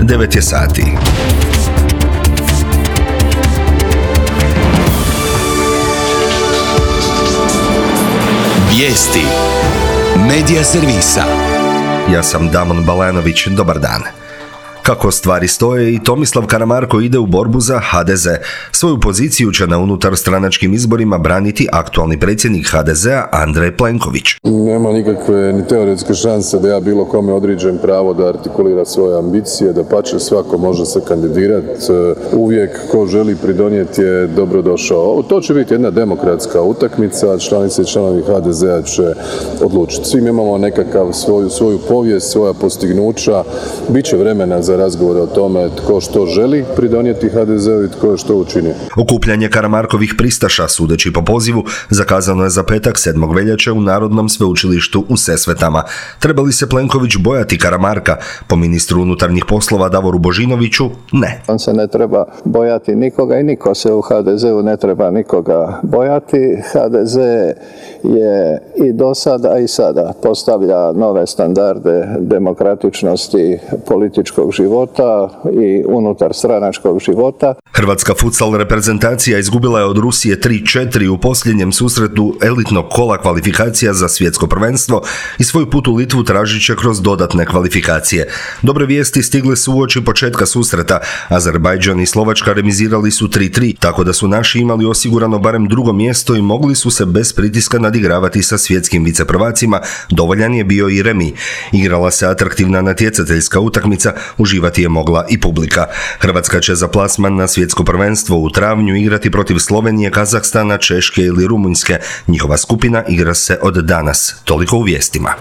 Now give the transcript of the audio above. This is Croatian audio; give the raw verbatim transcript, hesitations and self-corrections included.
devet je sati. Vijesti Medija servisa. Ja sam Damon Balanović, dobar dan. Kako stvari stoje, i Tomislav Karamarko ide u borbu za ha de ze. Svoju poziciju će na unutar stranačkim izborima braniti aktualni predsjednik ha de zea Andrej Plenković. Nema nikakve ni teoretske šanse da ja bilo kome odriđem pravo da artikulira svoje ambicije, da pače svako može se kandidirati. Uvijek ko želi pridonijeti je dobrodošao. To će biti jedna demokratska utakmica, članice i članovi ha de zea će odlučiti. Svi imamo nekakav svoju, svoju povijest, svoja postignuća. Biće vremena za razgovore o tome tko što želi pridonijeti ha de zeu i tko je što učinio. Okupljanje Karamarkovih pristaša, sudeći po pozivu, zakazano je za petak sedmog veljače u Narodnom sveučilištu u Sesvetama. Treba li se Plenković bojati Karamarka? Po ministru unutarnjih poslova Davoru Božinoviću, ne. On se ne treba bojati nikoga i niko se u ha de zeu ne treba nikoga bojati. ha de ze je i do sada, a i sada postavlja nove standarde demokratičnosti političkog života i unutar stranačkog života. Hrvatska futsal reprezentacija izgubila je od Rusije tri četiri u posljednjem susretu elitnog kola kvalifikacija za svjetsko prvenstvo i svoj put u Litvu tražit će kroz dodatne kvalifikacije. Dobre vijesti stigle su uoči početka susreta. Azerbajdžan i Slovačka remizirali su tri tri, tako da su naši imali osigurano barem drugo mjesto i mogli su se bez pritiska nadigravati sa svjetskim viceprvacima. Dovoljan je bio i remi. Igrala se atraktivna natjecateljska utakmica, uživati je mogla i publika. Hrvatska će za plasman na svjetsko prvenstvo u travnju igrati protiv Slovenije, Kazahstana, Češke ili Rumunjske. Njihova skupina igra se od danas. Toliko u vijestima.